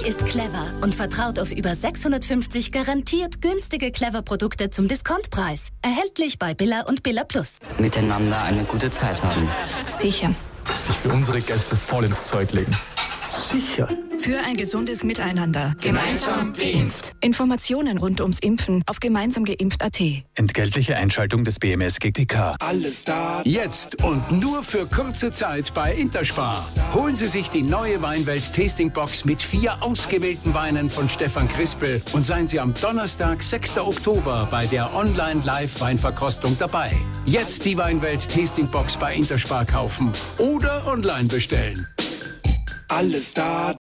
ist clever und vertraut auf über 650 garantiert günstige Clever-Produkte zum Diskontpreis. Erhältlich bei Billa und Billa Plus. Miteinander eine gute Zeit haben. Sicher. Sich für unsere Gäste voll ins Zeug legen. Sicher. Für ein gesundes Miteinander. Gemeinsam geimpft. Informationen rund ums Impfen auf gemeinsamgeimpft.at. Entgeltliche Einschaltung des BMS GPK. Alles da. Jetzt und nur für kurze Zeit bei Interspar. Holen Sie sich die neue Weinwelt Tasting Box mit 4 ausgewählten Weinen von Stefan Krispel und seien Sie am Donnerstag, 6. Oktober bei der Online-Live-Weinverkostung dabei. Jetzt die Weinwelt Tasting Box bei Interspar kaufen oder online bestellen. Alles da.